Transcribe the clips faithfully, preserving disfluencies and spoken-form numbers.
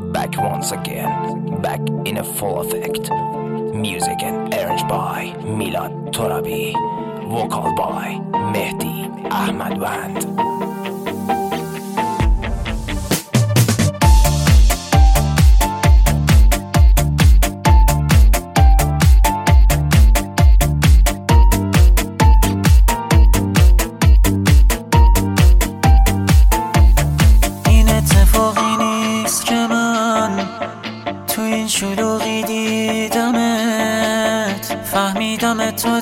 back once again, back in a full effect. Music and arranged by Milad Torabi, vocal by Mehdi Ahmadwand. شلوغی دیدمت، فهمیدمت تا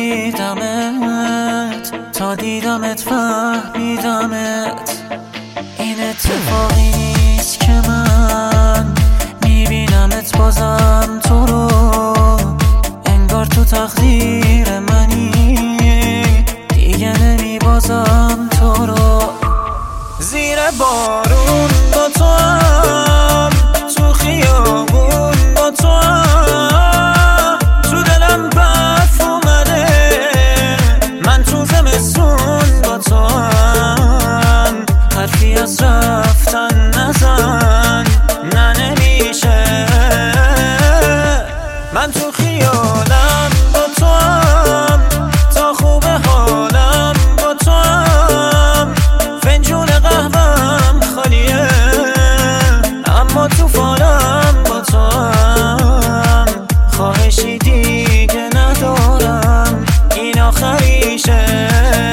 دیدمت، تا دیدمت فهمیدمت. این اتفاقی نیست که من میبینمت بازم تو رو، انگار تو تقدیر منی، دیگه نمیبازم تو رو. زیر بارون با تو هم، تو خیابون با تو هم، تو دلم برف اومده، من تو زمستون با تو هم. حرفی از رفتن نزن، نه نمیشه. من تو خیالم با تو هم، تا خوب حالم با تو هم. فنجون قهوه‌ام خالیه، اما تو فالم با تو هم. خواهشی دیگه ندارم، این آخریشه.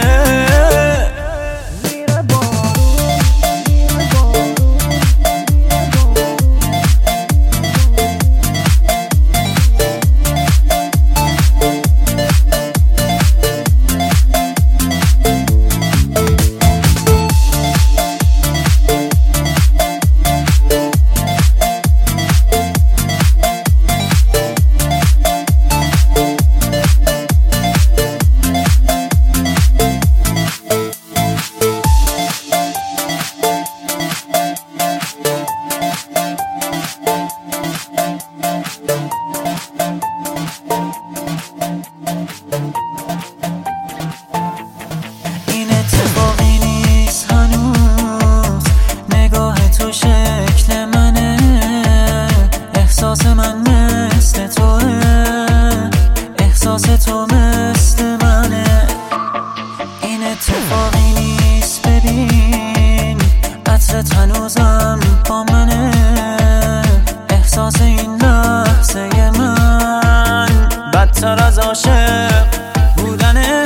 این اتفاقی نیست هنوز، نگاه تو شکل منه، احساس من مثل توه، احساس تو مثل منه. این اتفاقی نیست ببین، عطرت هنوزم با منه، احساس این لحظه من بدتر از عاشق بودنه.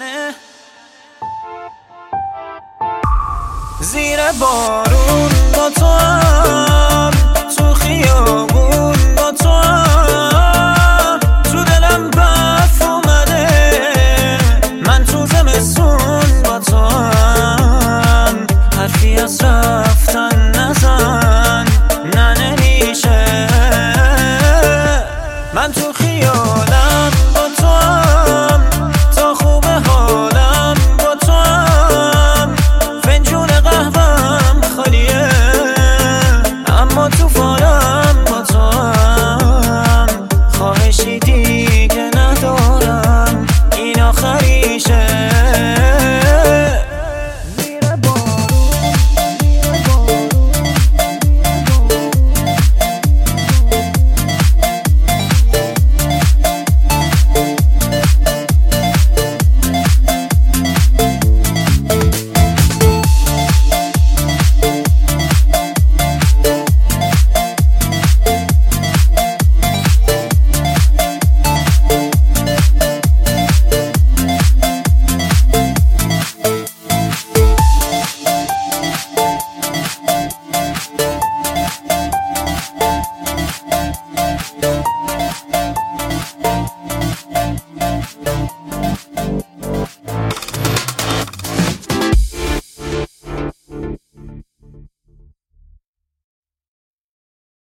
زیر بارون با